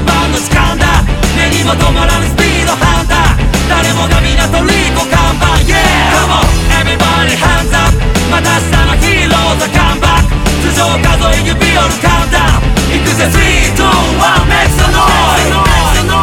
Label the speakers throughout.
Speaker 1: 番の時間だ。目にも止まらぬスピードハンター。誰もが皆トリコ看板 Yeah! Come on! Everybody hands up! また明日のヒーローズカムバック。頭上数え指折るカウンダウン。行くぜ 3, 2, 1 Make some noise!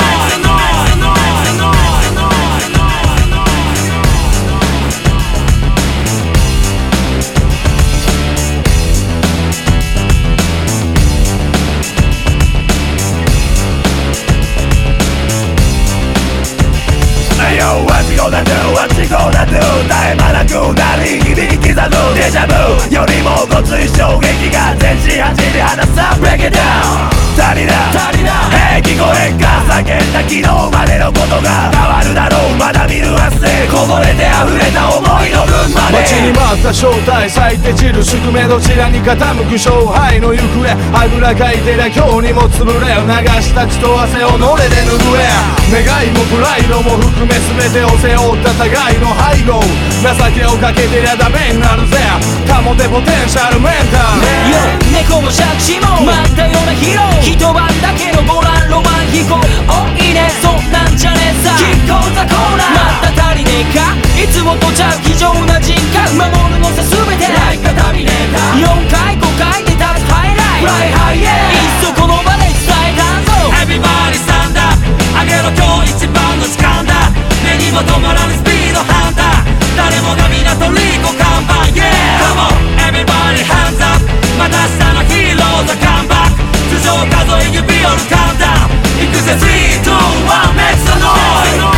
Speaker 2: What's gonna do? What's gonna do? 絶え間なく鳴り響き刻むデジャブよりもごつい衝撃が全身走り離さ Break it down 足りなHey 聞こえんか叫んだ昨日までのことが変わるだろうまだ見ぬ明日でこぼれて溢れた思いの分まで
Speaker 3: 待ちに待った正体咲いて散る宿命どちらに傾く勝敗の行方あぐらかいてりゃ今日にも潰れ流した血と汗をのれで拭え願いもプライドも含め全てを背負った互いの背後情けをかけてりゃダメになるぜ保てポテンシャルメンタル
Speaker 1: 猫も借地も待ったようなヒーロー一晩だけのボランロマン飛行おいいねそんなんじゃねえさキッコーザコーナーまた足りねえかいつもとちゃう非常な人格守るのさ全てライカタミネーター4回5回で立つハイライトフライハイエーいっそこの場で伝えたんぞ Everybody stand up 上げろ今日一番の時間だ目にも止まらぬスピードハンター誰もが皆トリコ看板 Yeah! Come on! Everybody hands up また明日のヒーローズカムバック頭上数え指折るカウンダウン行くぜ 3, 2, 1 Make some noise!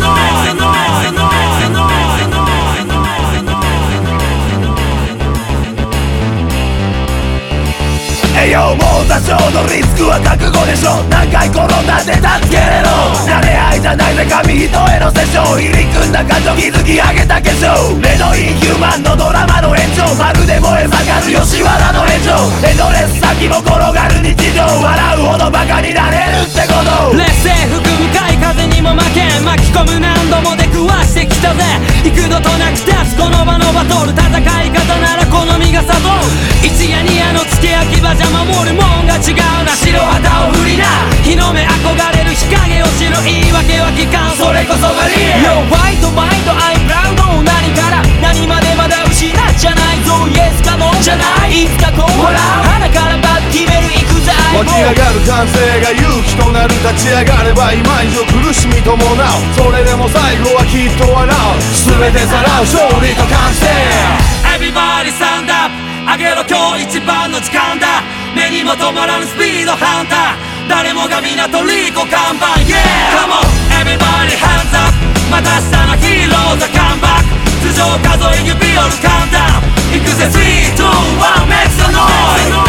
Speaker 2: もう多少のリスクは覚悟でしょ何回転んだって助けれろ慣れ合いじゃないぜ紙一重のセッション入り組んだ感情築き上げた化粧目のインヒューマンのドラマの延長まるで燃え盛る吉原の炎上エンドレス先も転がる日常笑うほどバカになれるってこと
Speaker 1: 劣勢吹く深い風にも負けん巻き込む何度も出くわしてきたぜ幾度となく立つこの場のバトル戦い方なら好みが悟る一夜二夜の付け焼き場じゃ守るもんが違うな白旗を振りな日の目憧れる日陰を知る言い訳は聞かんそれこそがリアル Yo white mind I'm proud 何から何までまだ失っちゃないぞ Yes かもじゃないいつかこう笑う鼻からバッ決める行くぜ
Speaker 3: 湧き上がる歓声が勇気となる立ち上がれば今以上苦しみ伴うそれでも最後はきっと笑う全てさらう勝利と完成
Speaker 1: Everybody stand up 上げろ今日一番の時間だ目にも止まらぬスピードハンター誰もが皆トリコ看板 Yeah! Come on! Everybody hands up また明日のヒーローズカムバック頭上数え指折るカウンダウン行くぜ 3, 2, 1 Make some noise!